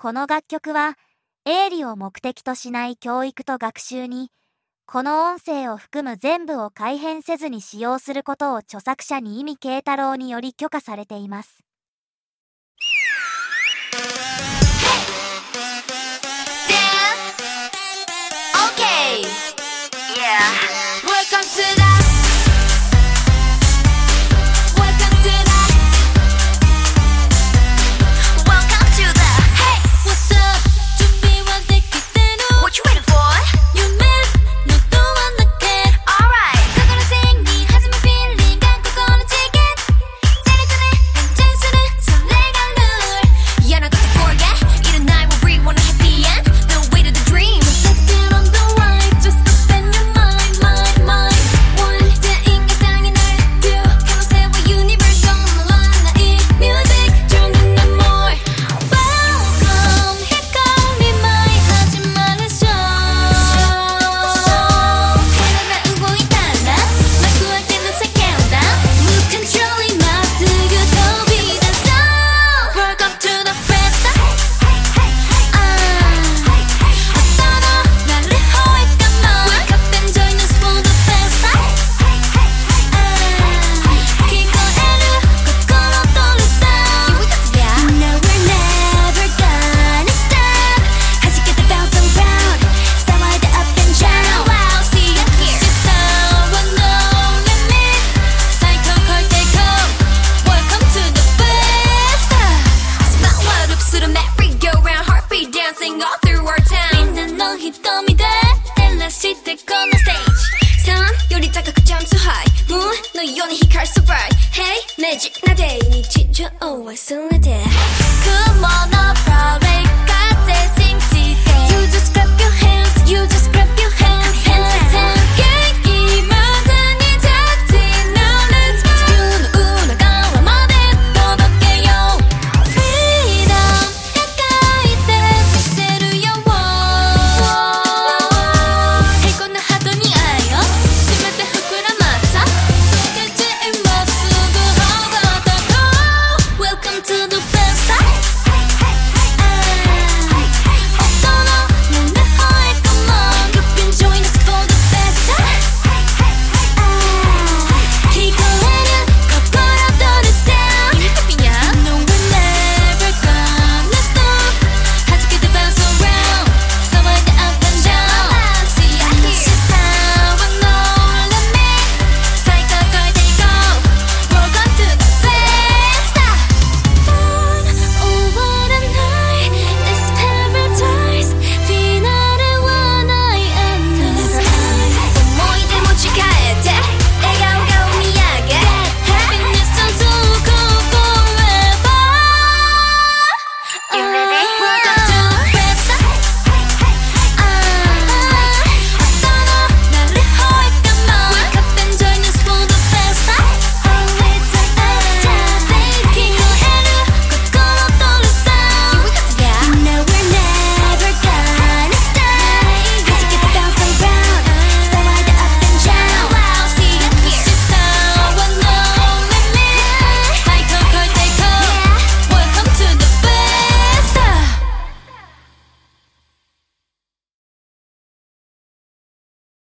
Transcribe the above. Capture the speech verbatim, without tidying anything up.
この楽曲は営利を目的としない教育と学習に、この音声を含む全部を改変せずに使用することを著作者に意味慶太郎により許可されています。 のように光るそばい Hey マジックなデイ日常を忘れて